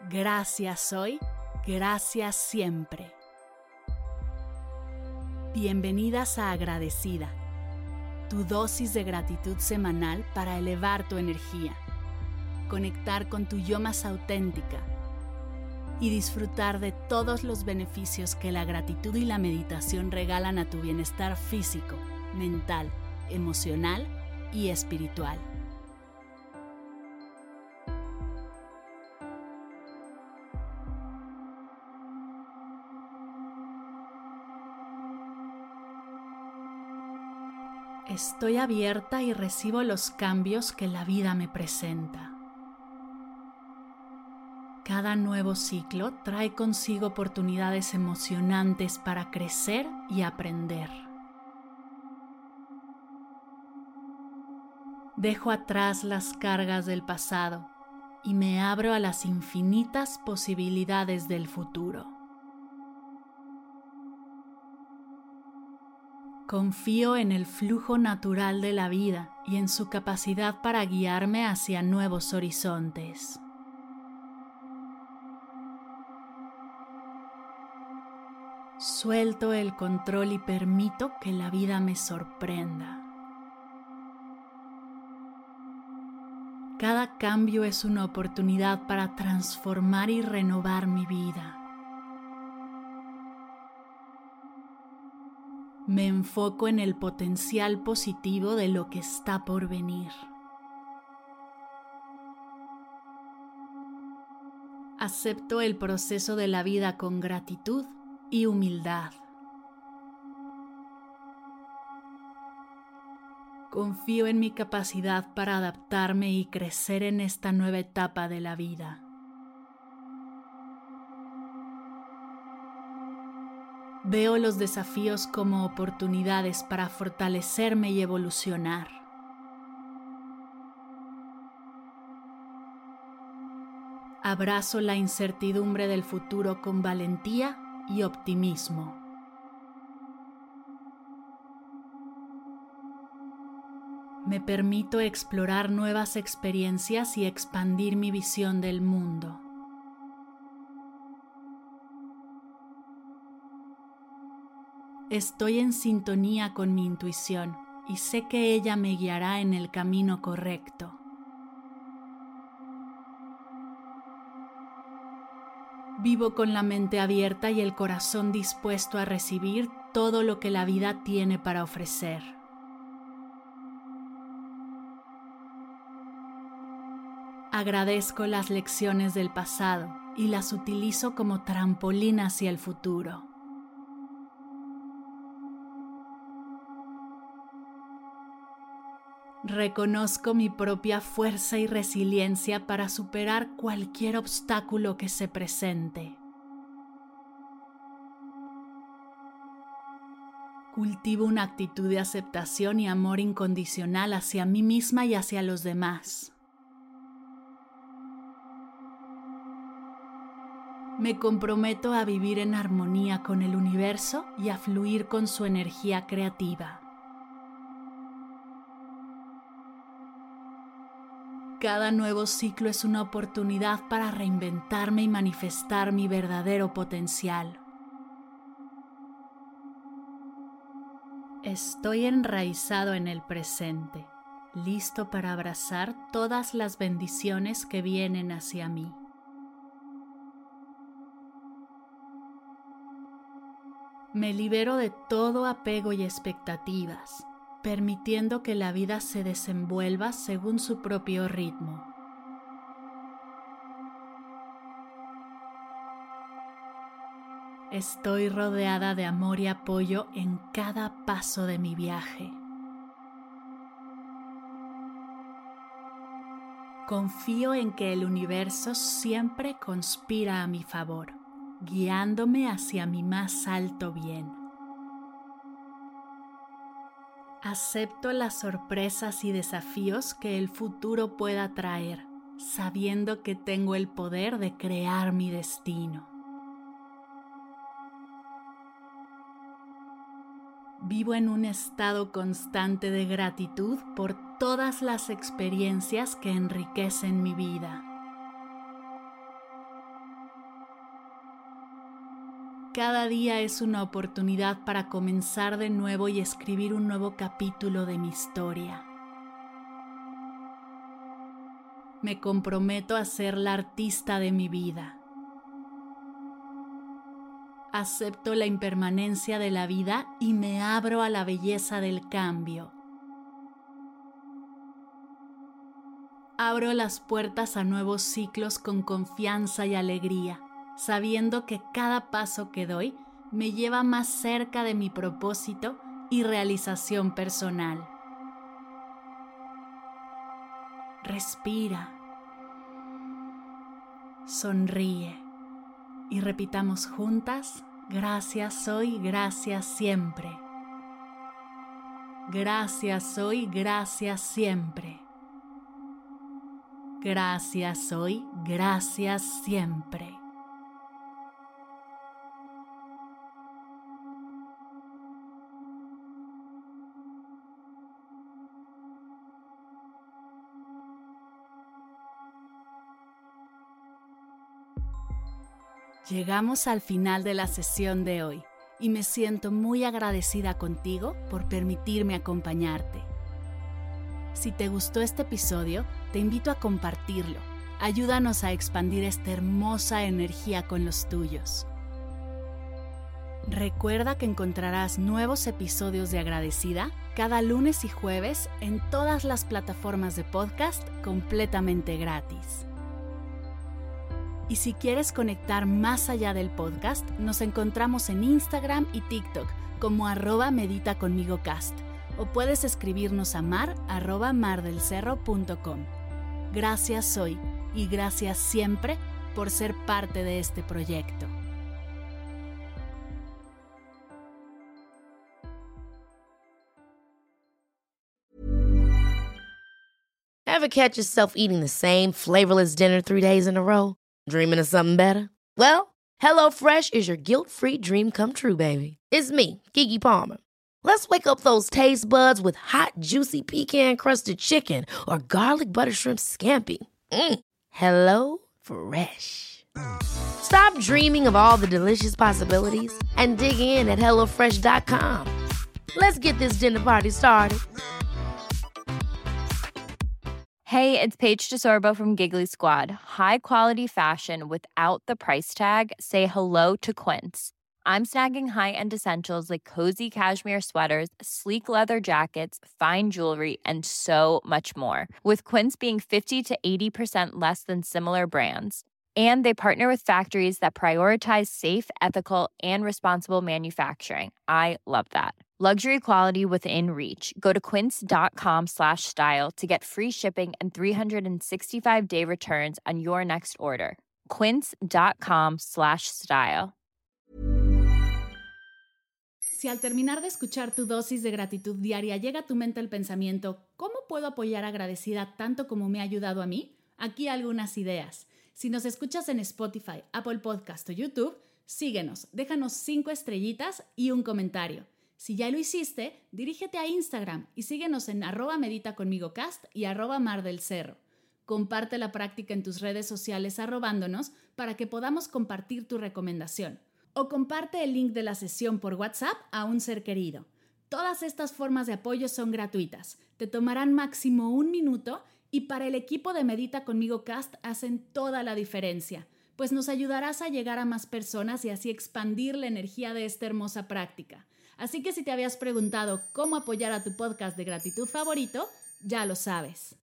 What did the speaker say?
Gracias hoy, gracias siempre. Bienvenidas a Agradecida, tu dosis de gratitud semanal para elevar tu energía, conectar con tu yo más auténtica y disfrutar de todos los beneficios que la gratitud y la meditación regalan a tu bienestar físico, mental, emocional y espiritual. Estoy abierta y recibo los cambios que la vida me presenta. Cada nuevo ciclo trae consigo oportunidades emocionantes para crecer y aprender. Dejo atrás las cargas del pasado y me abro a las infinitas posibilidades del futuro. Confío en el flujo natural de la vida y en su capacidad para guiarme hacia nuevos horizontes. Suelto el control y permito que la vida me sorprenda. Cada cambio es una oportunidad para transformar y renovar mi vida. Me enfoco en el potencial positivo de lo que está por venir. Acepto el proceso de la vida con gratitud y humildad. Confío en mi capacidad para adaptarme y crecer en esta nueva etapa de la vida. Veo los desafíos como oportunidades para fortalecerme y evolucionar. Abrazo la incertidumbre del futuro con valentía y optimismo. Me permito explorar nuevas experiencias y expandir mi visión del mundo. Estoy en sintonía con mi intuición y sé que ella me guiará en el camino correcto. Vivo con la mente abierta y el corazón dispuesto a recibir todo lo que la vida tiene para ofrecer. Agradezco las lecciones del pasado y las utilizo como trampolín hacia el futuro. Reconozco mi propia fuerza y resiliencia para superar cualquier obstáculo que se presente. Cultivo una actitud de aceptación y amor incondicional hacia mí misma y hacia los demás. Me comprometo a vivir en armonía con el universo y a fluir con su energía creativa. Cada nuevo ciclo es una oportunidad para reinventarme y manifestar mi verdadero potencial. Estoy enraizado en el presente, listo para abrazar todas las bendiciones que vienen hacia mí. Me libero de todo apego y expectativas, permitiendo que la vida se desenvuelva según su propio ritmo. Estoy rodeada de amor y apoyo en cada paso de mi viaje. Confío en que el universo siempre conspira a mi favor, guiándome hacia mi más alto bien. Acepto las sorpresas y desafíos que el futuro pueda traer, sabiendo que tengo el poder de crear mi destino. Vivo en un estado constante de gratitud por todas las experiencias que enriquecen mi vida. Cada día es una oportunidad para comenzar de nuevo y escribir un nuevo capítulo de mi historia. Me comprometo a ser la artista de mi vida. Acepto la impermanencia de la vida y me abro a la belleza del cambio. Abro las puertas a nuevos ciclos con confianza y alegría, sabiendo que cada paso que doy me lleva más cerca de mi propósito y realización personal. Respira. Sonríe. Y repitamos juntas, gracias hoy, gracias siempre. Gracias hoy, gracias siempre. Gracias hoy, gracias siempre. Llegamos al final de la sesión de hoy y me siento muy agradecida contigo por permitirme acompañarte. Si te gustó este episodio, te invito a compartirlo. Ayúdanos a expandir esta hermosa energía con los tuyos. Recuerda que encontrarás nuevos episodios de Agradecida cada lunes y jueves en todas las plataformas de podcast completamente gratis. Y si quieres conectar más allá del podcast, nos encontramos en Instagram y TikTok como @meditaconmigocast o puedes escribirnos a mar@mardelcerro.com. Gracias hoy y gracias siempre por ser parte de este proyecto. Ever catch yourself eating the same flavorless dinner 3 days in a row? Dreaming of something better? Well, HelloFresh is your guilt-free dream come true, baby. It's me, Keke Palmer. Let's wake up those taste buds with hot, juicy pecan-crusted chicken or garlic butter shrimp scampi. Hello Fresh. Stop dreaming of all the delicious possibilities and dig in at HelloFresh.com. Let's get this dinner party started. Hey, it's Paige DeSorbo from Giggly Squad. High quality fashion without the price tag. Say hello to Quince. I'm snagging high-end essentials like cozy cashmere sweaters, sleek leather jackets, fine jewelry, and so much more. With Quince being 50 to 80% less than similar brands. And they partner with factories that prioritize safe, ethical, and responsible manufacturing. I love that. Luxury quality within reach. Go to quince.com/style to get free shipping and 365-day returns on your next order. Quince.com/style. Si al terminar de escuchar tu dosis de gratitud diaria llega a tu mente el pensamiento, ¿cómo puedo apoyar Agradecida tanto como me ha ayudado a mí? Aquí algunas ideas. Si nos escuchas en Spotify, Apple Podcast o YouTube, síguenos, déjanos 5 estrellitas y un comentario. Si ya lo hiciste, dirígete a Instagram y síguenos en @meditaconmigocast y @mardelcerro. Comparte la práctica en tus redes sociales arrobándonos para que podamos compartir tu recomendación. O comparte el link de la sesión por WhatsApp a un ser querido. Todas estas formas de apoyo son gratuitas. Te tomarán máximo 1 minuto y para el equipo de Medita Conmigo Cast hacen toda la diferencia, pues nos ayudarás a llegar a más personas y así expandir la energía de esta hermosa práctica. Así que si te habías preguntado cómo apoyar a tu podcast de gratitud favorito, ya lo sabes.